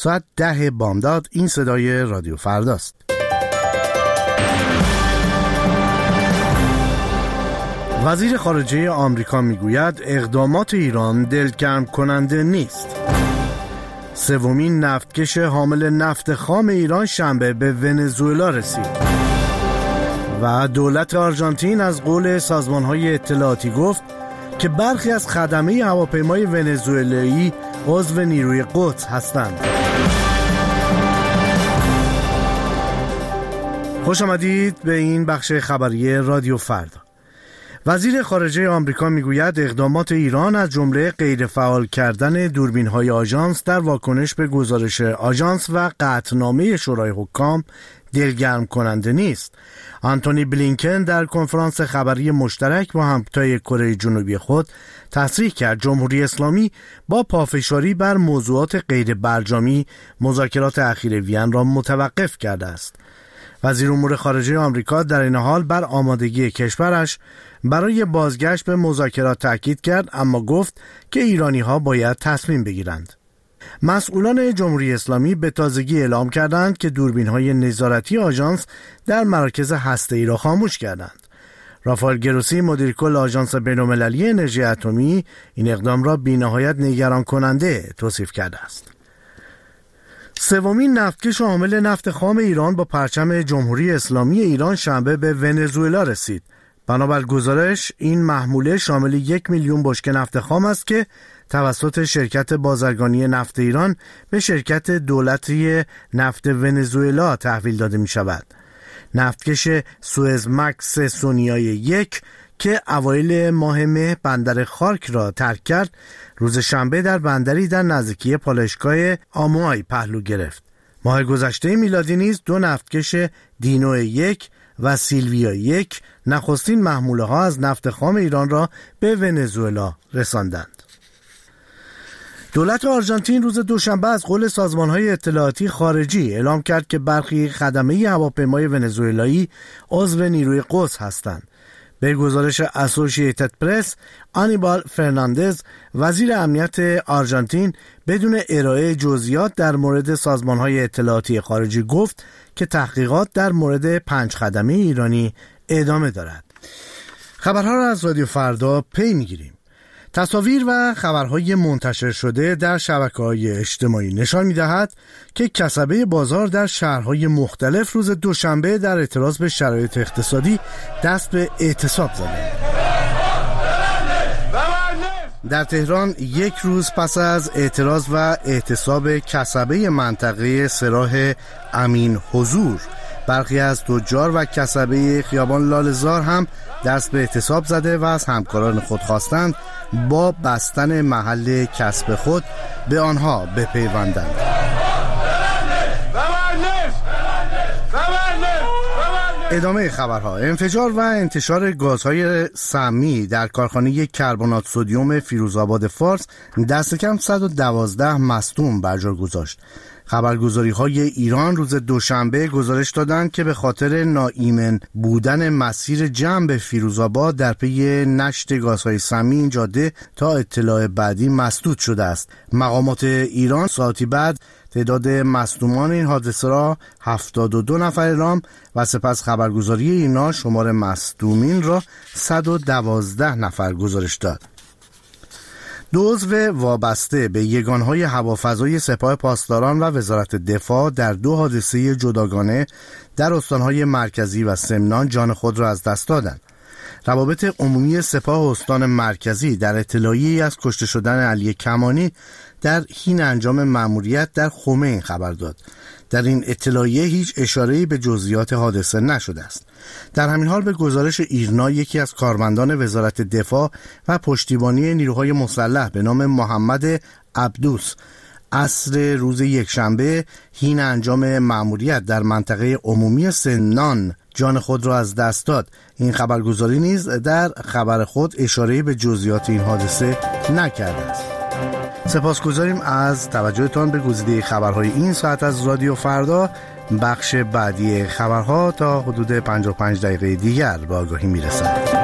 ساعت 10 بامداد. این صدای رادیو فرداست. وزیر خارجه آمریکا میگوید اقدامات ایران دلگرم کننده نیست. سومین نفتکش حامل نفت خام ایران شنبه به ونزوئلا رسید و دولت آرژانتین از قول سازمان‌های اطلاعاتی گفت که برخی از خدمه هواپیمای ونزوئلایی عضو نیروی قدس هستند. خوش آمدید به این بخش خبری رادیو فردا. وزیر خارجه آمریکا میگوید اقدامات ایران از جمله غیرفعال کردن دوربین‌های آژانس در واکنش به گزارش آژانس و قطعنامه شورای حکام دلگرم کننده نیست. آنتونی بلینکن در کنفرانس خبری مشترک با همتای کره جنوبی خود تصریح کرد جمهوری اسلامی با پافشاری بر موضوعات غیر برجامی مذاکرات اخیر وین را متوقف کرده است. وزیر امور خارجه آمریکا در این حال بر آمادگی کشورش برای بازگشت به مذاکرات تاکید کرد، اما گفت که ایرانی‌ها باید تصمیم بگیرند. مسئولان جمهوری اسلامی به تازگی اعلام کردند که دوربین‌های نظارتی آژانس در مراکز هسته‌ای را خاموش کردند. رافائل گروسی مدیر کل آژانس بین‌المللی انرژی اتمی این اقدام را بی‌نهایت نگران کننده توصیف کرده است. سومین نفتکش حامل نفت خام ایران با پرچم جمهوری اسلامی ایران شنبه به ونزوئلا رسید. بنابر گزارش این محموله شامل 1 میلیون بشکه نفت خام است که توسط شرکت بازرگانی نفت ایران به شرکت دولتی نفت ونزوئلا تحویل داده می شود. نفتکش سوئز مکس سونیای 1 که اوایل ماه مه بندر خارک را ترک کرد، روز شنبه در بندری در نزدیکی پالایشگاه آموهای پهلو گرفت. ماه گذشته میلادی نیز 2 نفتکش دینو 1 و سیلویا 1 نخستین محموله ها از نفت خام ایران را به ونزوئلا رساندند. دولت آرژانتین روز دوشنبه از قول سازمان‌های اطلاعاتی خارجی اعلام کرد که برخی خدمه هواپیمای ونزوئلایی عضو نیروی قدس هستند. به گزارش اسوسییتد پرس، آنیبال فرناندز وزیر امنیت آرژانتین بدون ارائه جزئیات در مورد سازمان‌های اطلاعاتی خارجی گفت که تحقیقات در مورد 5 خدمه ایرانی ادامه دارد. خبرها را از رادیو فردا پی می‌گیریم. تصاویر و خبرهای منتشر شده در شبکه‌های اجتماعی نشان می‌دهد که کسبه بازار در شهرهای مختلف روز دوشنبه در اعتراض به شرایط اقتصادی دست به اعتصاب زدند. در تهران یک روز پس از اعتراض و اعتصاب کسبه منطقه سراح امین حضور، برخی از تجار و کسبه خیابان لاله‌زار هم دست به اعتصاب زده و از همکاران خود خواستند با بستن محل کسب خود به آنها بپیوندند. ادامه خبرها. انفجار و انتشار گازهای سمی در کارخانه کربنات سدیم فیروزآباد فارس دست کم 112 مصدوم بر جا گذاشت. خبرگزاری‌های ایران روز دوشنبه گزارش دادند که به خاطر ناایمن بودن مسیر جمع به فیروزآباد در پی نشت گازهای سمی این جاده تا اطلاع بعدی مسدود شده است. مقامات ایران ساعتی بعد تعداد مصدومان این حادثه را 72 نفر اعلام و سپس خبرگزاری اینا شمار مصدومین را 112 نفر گزارش داد. 2 عضو وابسته به یگانهای هوافضای سپاه پاسداران و وزارت دفاع در 2 حادثه جداگانه در استانهای مرکزی و سمنان جان خود را از دست دادند. روابط عمومی سپاه استان مرکزی در اطلاعیه‌ای از کشته شدن علی کمانی در حین انجام مأموریت در خمین خبر داد. در این اطلاعیه هیچ اشاره‌ای به جزئیات حادثه نشده است. در همین حال به گزارش ایرنا یکی از کارمندان وزارت دفاع و پشتیبانی نیروهای مسلح به نام محمد عبدوس عصر روز یکشنبه حین انجام مأموریت در منطقه عمومی سمنان جان خود را از دست داد. این خبرگزاری نیز در خبر خود اشاره‌ای به جزئیات این حادثه نکرده است. سپاسگزاریم از توجهتان به گزیده خبرهای این ساعت از رادیو فردا. بخش بعدی خبرها تا حدود 55 دقیقه دیگر به آگاهی میرسد.